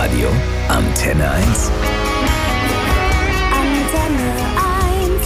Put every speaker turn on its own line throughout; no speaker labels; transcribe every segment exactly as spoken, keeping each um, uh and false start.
Radio Antenne eins.
Antenne eins.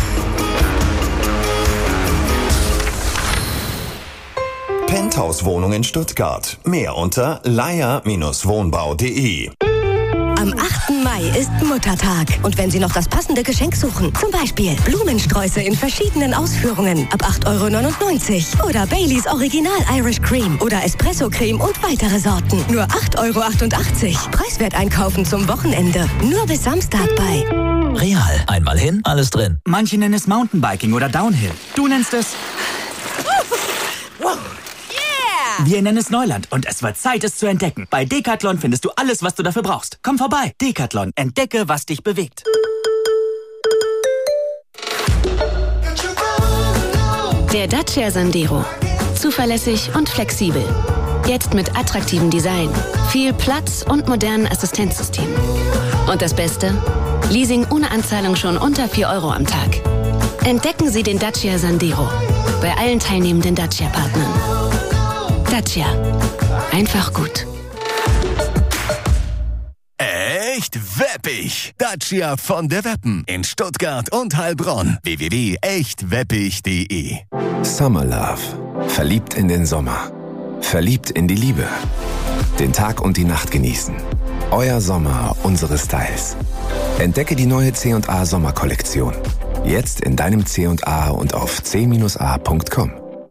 Penthouse-Wohnung in Stuttgart. Mehr unter leier Bindestrich wohnbau punkt de.
Am achten Mai ist Muttertag. Und wenn Sie noch das passende Geschenk suchen, zum Beispiel Blumensträuße in verschiedenen Ausführungen ab acht Euro neunundneunzig oder Baileys Original Irish Cream oder Espresso Creme und weitere Sorten. Nur acht Euro achtundachtzig. Preiswert einkaufen zum Wochenende. Nur bis Samstag bei
Real. Einmal hin, alles drin.
Manche nennen es Mountainbiking oder Downhill. Du nennst es... Wir nennen es Neuland und es wird Zeit, es zu entdecken. Bei Decathlon findest du alles, was du dafür brauchst. Komm vorbei. Decathlon. Entdecke, was dich bewegt.
Der Dacia Sandero. Zuverlässig und flexibel. Jetzt mit attraktivem Design, viel Platz und modernen Assistenzsystemen. Und das Beste? Leasing ohne Anzahlung schon unter vier Euro am Tag. Entdecken Sie den Dacia Sandero. Bei allen teilnehmenden Dacia-Partnern. Dacia. Einfach gut.
Echt weppig. Dacia von der Weppen in Stuttgart und Heilbronn. w w w punkt echt weppig punkt de.
Summer Love. Verliebt in den Sommer. Verliebt in die Liebe. Den Tag und die Nacht genießen. Euer Sommer, unsere Styles. Entdecke die neue C und A Sommerkollektion. Jetzt in deinem C und A und auf c a punkt com.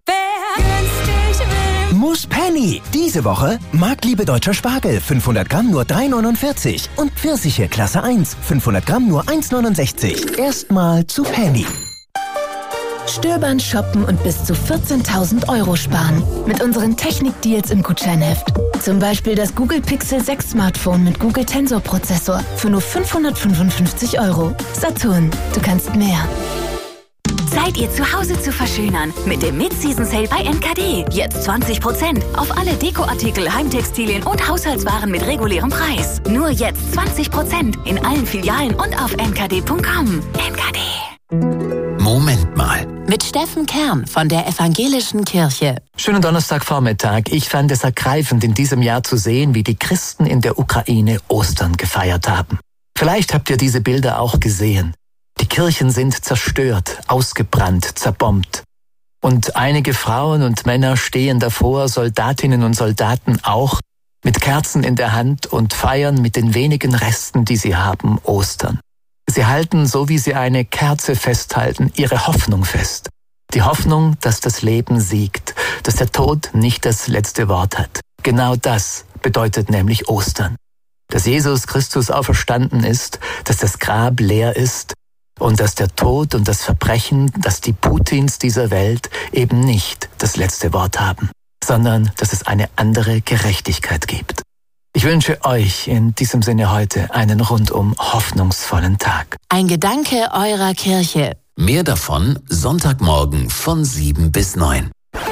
Muss Penny. Diese Woche Marktliebe deutscher Spargel, fünfhundert Gramm nur drei neunundvierzig. Und Pfirsiche Klasse eins, fünfhundert Gramm nur eins neunundsechzig. Erstmal zu Penny.
Stöbern, shoppen und bis zu vierzehntausend Euro sparen. Mit unseren Technik-Deals im Gutscheinheft. Zum Beispiel das Google Pixel sechs Smartphone mit Google Tensor Prozessor für nur fünfhundertfünfundfünfzig Euro. Saturn, du kannst mehr.
Seid ihr zu Hause zu verschönern mit dem Mid-Season-Sale bei N K D. Jetzt zwanzig Prozent auf alle Dekoartikel, Heimtextilien und Haushaltswaren mit regulärem Preis. Nur jetzt zwanzig Prozent in allen Filialen und auf n k d punkt com. N K D.
Moment mal.
Mit Steffen Kern von der Evangelischen Kirche.
Schönen Donnerstagvormittag. Ich fand es ergreifend, in diesem Jahr zu sehen, wie die Christen in der Ukraine Ostern gefeiert haben. Vielleicht habt ihr diese Bilder auch gesehen. Die Kirchen sind zerstört, ausgebrannt, zerbombt. Und einige Frauen und Männer stehen davor, Soldatinnen und Soldaten auch, mit Kerzen in der Hand und feiern mit den wenigen Resten, die sie haben, Ostern. Sie halten, so wie sie eine Kerze festhalten, ihre Hoffnung fest. Die Hoffnung, dass das Leben siegt, dass der Tod nicht das letzte Wort hat. Genau das bedeutet nämlich Ostern. Dass Jesus Christus auferstanden ist, dass das Grab leer ist, und dass der Tod und das Verbrechen, dass die Putins dieser Welt eben nicht das letzte Wort haben, sondern dass es eine andere Gerechtigkeit gibt. Ich wünsche euch in diesem Sinne heute einen rundum hoffnungsvollen Tag.
Ein Gedanke eurer Kirche.
Mehr davon Sonntagmorgen von sieben bis neun.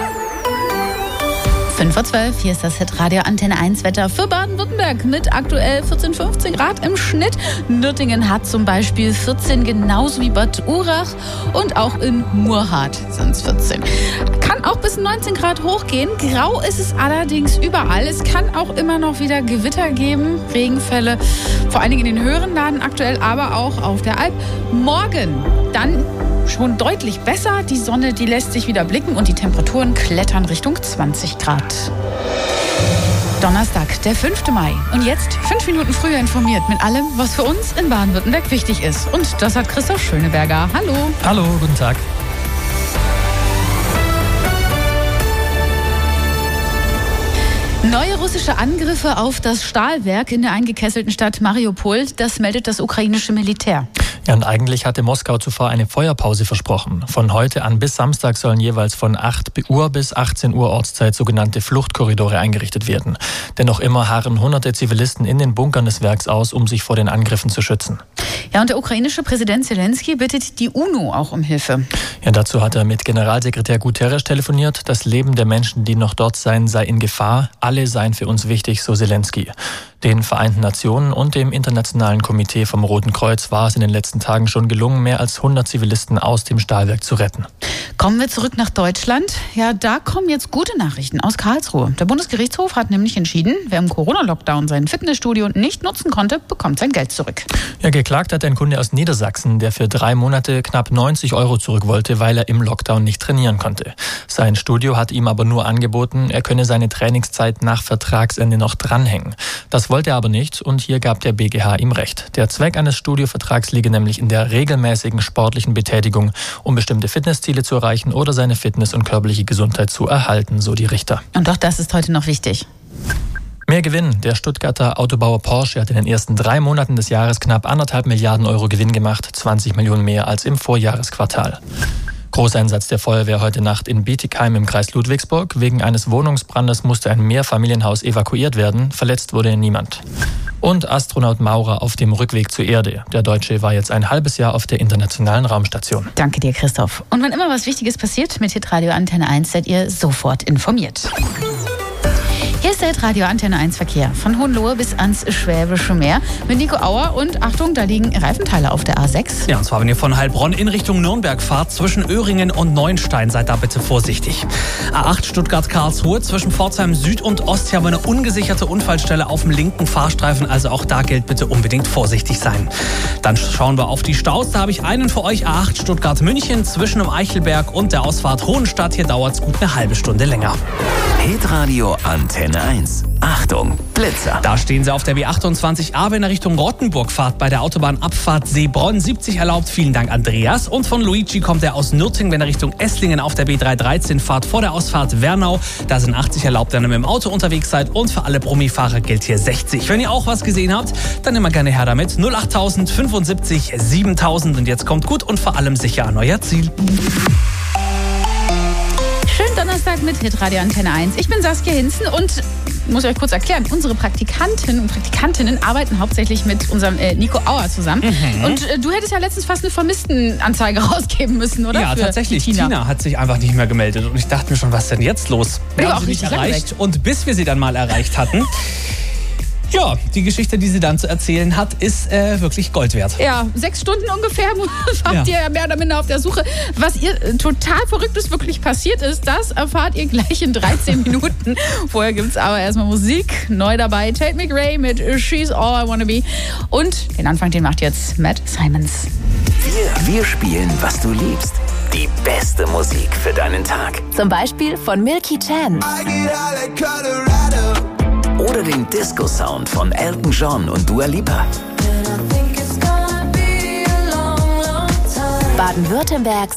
fünf Uhr zwölf, hier ist das Hitradio Antenne eins Wetter für Baden-Württemberg mit aktuell vierzehn, fünfzehn Grad im Schnitt. Nürtingen hat zum Beispiel vierzehn, genauso wie Bad Urach und auch in Murrhardt sind es vierzehn. Kann auch bis neunzehn Grad hochgehen. Grau ist es allerdings überall. Es kann auch immer noch wieder Gewitter geben, Regenfälle, vor allen Dingen in den höheren Lagen aktuell, aber auch auf der Alp. Morgen dann schon deutlich besser. Die Sonne, die lässt sich wieder blicken und die Temperaturen klettern Richtung zwanzig Grad. Donnerstag, der fünfte Mai. Und jetzt fünf Minuten früher informiert mit allem, was für uns in Baden-Württemberg wichtig ist. Und das hat Christoph Schöneberger. Hallo.
Hallo, guten Tag.
Neue russische Angriffe auf das Stahlwerk in der eingekesselten Stadt Mariupol, das meldet das ukrainische Militär.
Ja, und eigentlich hatte Moskau zuvor eine Feuerpause versprochen. Von heute an bis Samstag sollen jeweils von acht Uhr bis achtzehn Uhr Ortszeit sogenannte Fluchtkorridore eingerichtet werden. Denn noch immer harren hunderte Zivilisten in den Bunkern des Werks aus, um sich vor den Angriffen zu schützen.
Ja, und der ukrainische Präsident Zelensky bittet die UNO auch um Hilfe.
Ja, dazu hat er mit Generalsekretär Guterres telefoniert. Das Leben der Menschen, die noch dort seien, sei in Gefahr. Alle seien für uns wichtig, so Zelensky. Den Vereinten Nationen und dem Internationalen Komitee vom Roten Kreuz war es in den letzten Tagen schon gelungen, mehr als hundert Zivilisten aus dem Stahlwerk zu retten.
Kommen wir zurück nach Deutschland. Ja, da kommen jetzt gute Nachrichten aus Karlsruhe. Der Bundesgerichtshof hat nämlich entschieden, wer im Corona-Lockdown sein Fitnessstudio nicht nutzen konnte, bekommt sein Geld zurück.
Ja, geklagt hat ein Kunde aus Niedersachsen, der für drei Monate knapp neunzig Euro zurück wollte, weil er im Lockdown nicht trainieren konnte. Sein Studio hat ihm aber nur angeboten, er könne seine Trainingszeit nach Vertragsende noch dranhängen. Das wollte er aber nicht und hier gab der B G H ihm recht. Der Zweck eines Studiovertrags liege nämlich in der regelmäßigen sportlichen Betätigung, um bestimmte Fitnessziele zu erreichen oder seine Fitness und körperliche Gesundheit zu erhalten, so die Richter.
Und auch das ist heute noch wichtig.
Mehr Gewinn. Der Stuttgarter Autobauer Porsche hat in den ersten drei Monaten des Jahres knapp anderthalb Milliarden Euro Gewinn gemacht, zwanzig Millionen mehr als im Vorjahresquartal. Großeinsatz der Feuerwehr heute Nacht in Bietigheim im Kreis Ludwigsburg. Wegen eines Wohnungsbrandes musste ein Mehrfamilienhaus evakuiert werden. Verletzt wurde niemand. Und Astronaut Maurer auf dem Rückweg zur Erde. Der Deutsche war jetzt ein halbes Jahr auf der Internationalen Raumstation.
Danke dir, Christoph. Und wenn immer was Wichtiges passiert mit Hitradio Antenne eins, seid ihr sofort informiert. Hier ist der Hitradio Antenne eins Verkehr von Hohenlohe bis ans Schwäbische Meer mit Nico Auer und Achtung, da liegen Reifenteile auf der A sechs.
Ja, und zwar wenn ihr von Heilbronn in Richtung Nürnberg fahrt, zwischen Öhringen und Neuenstein, seid da bitte vorsichtig. A acht Stuttgart-Karlsruhe zwischen Pforzheim Süd und Ost haben wir eine ungesicherte Unfallstelle auf dem linken Fahrstreifen, also auch da gilt bitte unbedingt vorsichtig sein. Dann schauen wir auf die Staus, da habe ich einen für euch, A acht Stuttgart-München zwischen dem Eichelberg und der Ausfahrt Hohenstadt, hier dauert es gut eine halbe Stunde länger.
Hitradio Antenne eins. Achtung, Blitzer.
Da stehen sie auf der B achtundzwanzig A, wenn ihr Richtung Rottenburg fahrt, bei der Autobahnabfahrt Seebronn. siebzig erlaubt, vielen Dank Andreas. Und von Luigi kommt er aus Nürtingen, wenn er Richtung Esslingen auf der B dreihundertdreizehn fahrt, vor der Ausfahrt Wernau. Da sind achtzig erlaubt, wenn ihr mit dem Auto unterwegs seid. Und für alle Brummifahrer gilt hier sechzig. Wenn ihr auch was gesehen habt, dann immer gerne her damit. null achttausend fünfundsiebzig siebentausend. Und jetzt kommt gut und vor allem sicher an euer Ziel.
Schönen Donnerstag mit Hitradio Antenne eins. Ich bin Saskia Hinzen und muss euch kurz erklären, unsere Praktikanten und Praktikantinnen arbeiten hauptsächlich mit unserem äh, Nico Auer zusammen. Mhm. Und äh, du hättest ja letztens fast eine Vermisstenanzeige rausgeben müssen, oder?
Ja,
Für
tatsächlich.
Tina.
Tina hat sich einfach nicht mehr gemeldet. Und ich dachte mir schon, was ist denn jetzt los? Wir
Ja,
haben
auch
sie nicht
richtig lange
erreicht.
weg.
Und bis wir sie dann mal erreicht hatten... Ja, die Geschichte, die sie dann zu erzählen hat, ist äh, wirklich Gold wert.
Ja, sechs Stunden ungefähr wart
Ja.
ihr mehr oder minder auf der Suche. Was ihr äh, total Verrücktes wirklich passiert ist, das erfahrt ihr gleich in dreizehn Minuten. Vorher gibt's aber erstmal Musik. Neu dabei Tate McRae mit She's All I Wanna Be. Und den Anfang, den macht jetzt Matt Simons.
Wir, wir spielen, was du liebst. Die beste Musik für deinen Tag.
Zum Beispiel von Milky Chan.
Oder den Disco-Sound von Elton John und Dua Lipa.
Baden-Württembergs